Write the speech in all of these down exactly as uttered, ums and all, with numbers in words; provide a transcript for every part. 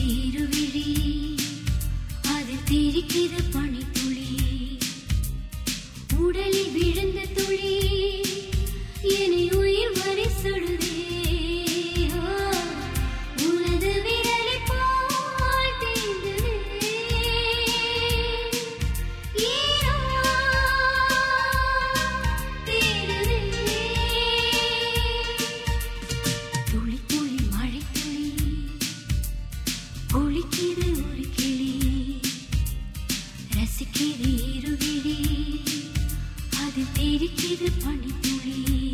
இருவிழி அது திரிக்கிது பனித்துளி உடலில் விழுந்த துளி என்னை உயிர் வரை சுடுதே உனது விரலை போல் தீண்டுதே ஈரோ தேடுதே துளி துளி மழை துளி ஒழிக்கிது ஒரு கிளி ரசிக்கிது இருவிழி அது தெரிக்கிது பனித்துளி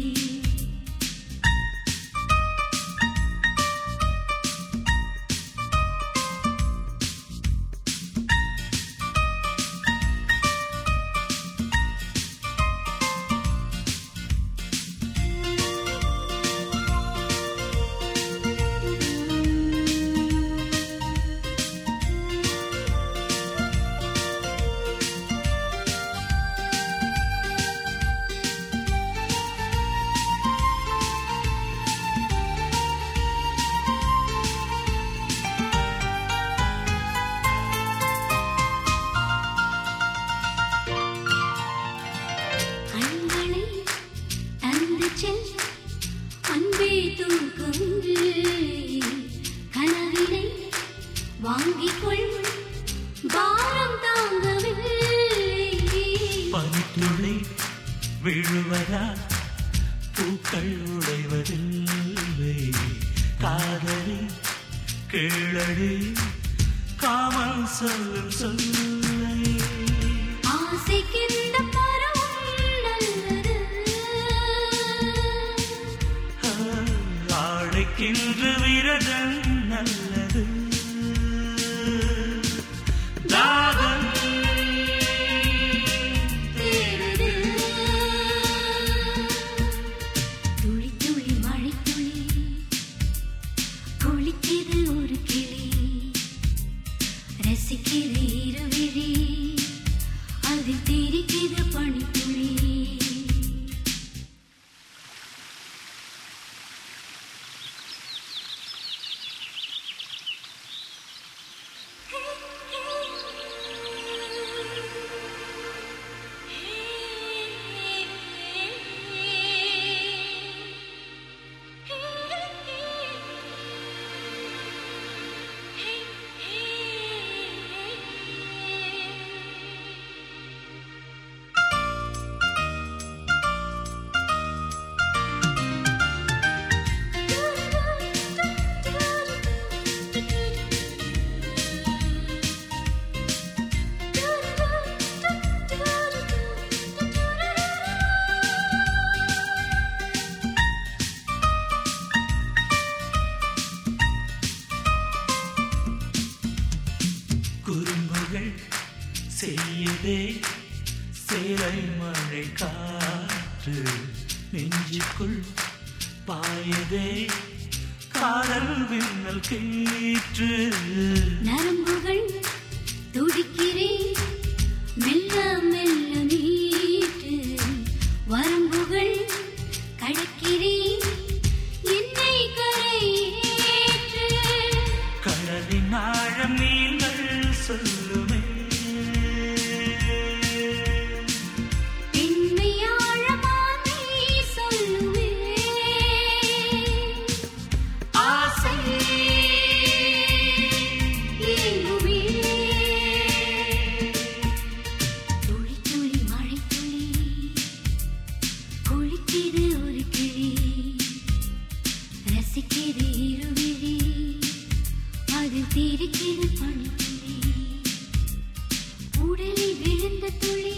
அன்பே தூக்கமில்லை கனவினை வாங்கிக் கொள் பாரம் தாங்கவில்லை பனித்துளி விழுவதா பூக்கள் உடைவதில்லை காதலி கேளடி காமல் சொல்லும் சொல்லை ஆசைக்கின்ற பரம் நல்லது ஆடைக்கின்ற விரதம் நல்லது தாகம் தேடுது துளி துளி மழை துளி குளிக்கிது ஒரு கிளி ரசிக்கிது இருவிழி அதில் தெரிக்கிது பனித்துளி குறும்புகள் செய்யதே சேலை மழை காற்று நெஞ்சுக்குள் பாயதே காதல் விண்ணல் கீற்று நரம்புகள் துடிக்கிறேன் மெல்ல மெல்ல நீட்டு வரம்புகள் கடக்கிறேன் என்னை கரையேற்று கடலின் ஆழம் நீங்கள் சொல்லுமே என்னை ஆழமானே சொல்லுவே ஆசை ஏங்குவே துளி துளி மழை துளி குளிக்கிது ஒரு கிளி ரசிக்கிது இருவிழி அதில் தெரிக்கிது பனித்துளி உடலில் விழுந்த துளி